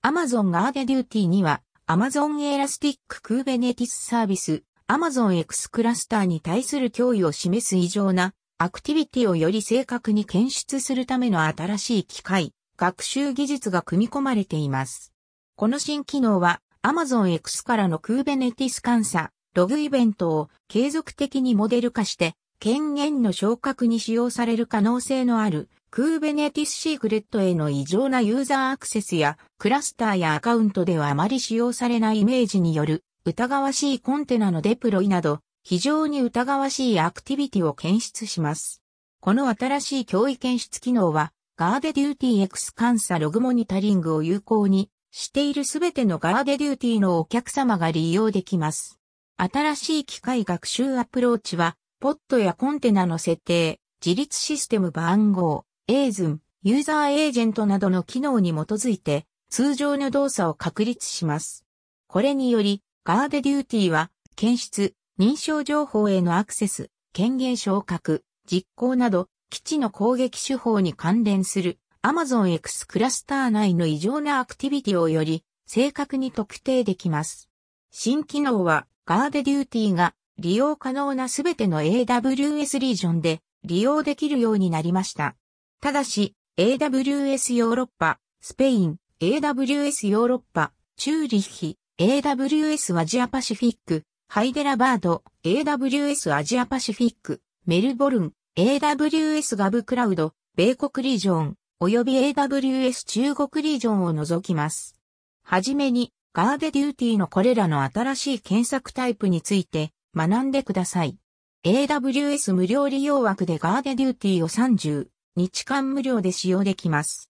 Amazon GuardDuty には Amazon Elastic Kubernetes サービス、Amazon X クラスターに対する脅威を示す異常なアクティビティをより正確に検出するための新しい機械、学習技術が組み込まれています。この新機能は Amazon X からの Kubernetes 監査、ログイベントを継続的にモデル化して権限の昇格に使用される可能性のある Kubernetes シークレットへの異常なユーザーアクセスやクラスターやアカウントではあまり使用されないイメージによる疑わしいコンテナのデプロイなど非常に疑わしいアクティビティを検出します。この新しい脅威検出機能はGuardDuty X 監査ログモニタリングを有効にしているすべてのGuardDutyのお客様が利用できます。新しい機械学習アプローチはポッドやコンテナの設定、自立システム番号、ASM、ユーザーエージェントなどの機能に基づいて通常の動作を確立します。これによりGuardDutyは検出、認証情報へのアクセス、権限昇格、実行など基地の攻撃手法に関連する Amazon X クラスター内の異常なアクティビティをより正確に特定できます。新機能はGuardDutyが利用可能なすべての AWS リージョンで利用できるようになりました。ただし、AWS ヨーロッパ、スペイン、AWS ヨーロッパ、チューリッヒ、AWS アジアパシフィック、ハイデラバード、AWS アジアパシフィック、メルボルン、AWS ガブクラウド、米国リージョン、および AWS 中国リージョンを除きます。はじめに、GuardDuty のこれらの新しい検索タイプについて学んでください。AWS 無料利用枠でGuardDutyを30日間無料で使用できます。